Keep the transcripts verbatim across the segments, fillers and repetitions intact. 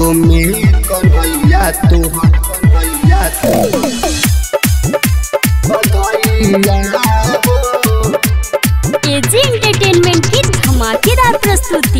भादो में कन्हैया तोहर कन्हैया तोहर एजी एंटरटेनमेंट की धमाकेदार प्रस्तुति।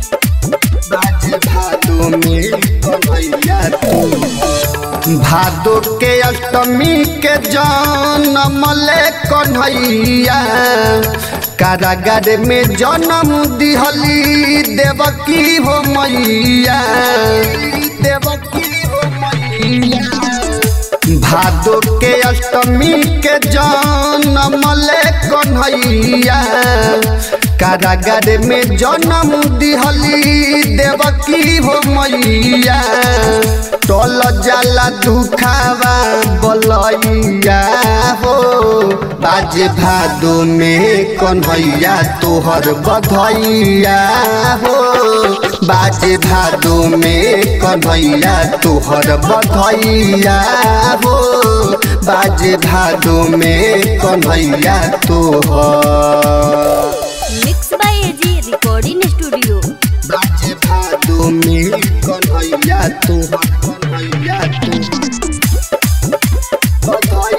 भादो में कन्हैया तोहर भादो के अष्टमी के जन्म ले कन्हैया कारागार में जन्म दिहली देवकी हो मैया देवकी हो मैया भादो के अष्टमी के जन्म ले कन्हैया कारागार में जन्म दिहली देवकी हो मैया टल जाला दुखावा बलैया हो बाज भादो में कन्हैया तोहर बधैया हो बाज भादो में कन्हैया तोहर बधैया हो बाज भादो में कन्हैया तोहर mix by AG recording studio. बाज भादो में कन्हैया तोहर कन्हैया तोहर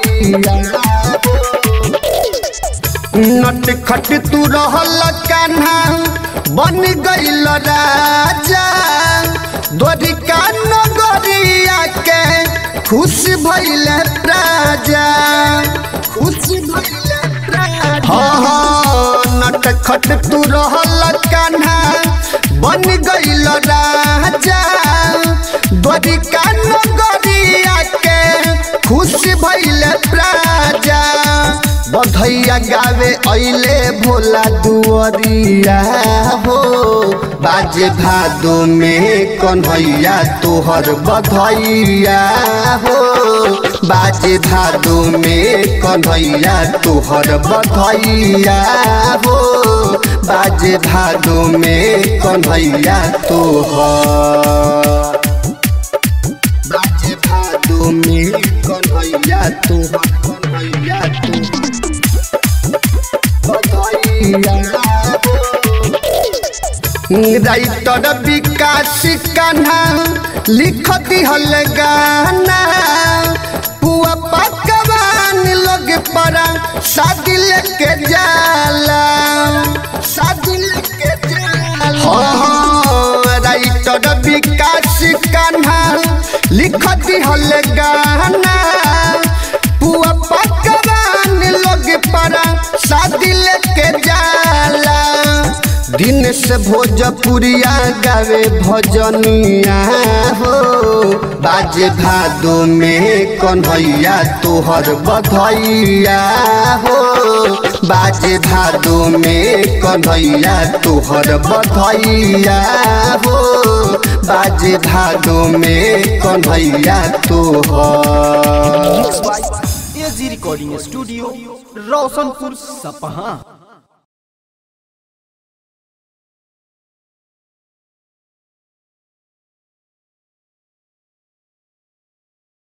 नट खट तू रहल कान्हा बन गइल राजा द्वारिका नगरिया के खुश भइल राजा खुश भइल राजा हाँ हाँ नट खट तू रहल कान्हा बन गइल राजा द्वारिका नगरिया के खुश भइल राजा बधैया गावे अइले भोला दुआरिया हो बाज भादो में कन्हैया तोहर बधैया हो बाज भादो में कन्हैया तोहर बधैया हो बाज भादो में कन्हैया तोहर बाज भादो में कन्हैया तोहर कन्हैया राइटर विकास कान्हा लिख दिहल गाना पुआ पकवान लोग परा शादी लेके जाला शादी लेके जाला हाँ हाँ राइटर विकास कान्हा लिख दिहल गाना पुआ पकवान लोग परा शादी लेके जाला दिन से भोजपुरिया गावे भजनिया हो बाज भादो में कन्हैया तोहर बधैया हो बाज भादो में कन्हैया तोहर बधैया हो बाज भादो में कन्हैया तोहर। एजी रिकॉर्डिंग स्टूडियो रोशनपुर सपहा।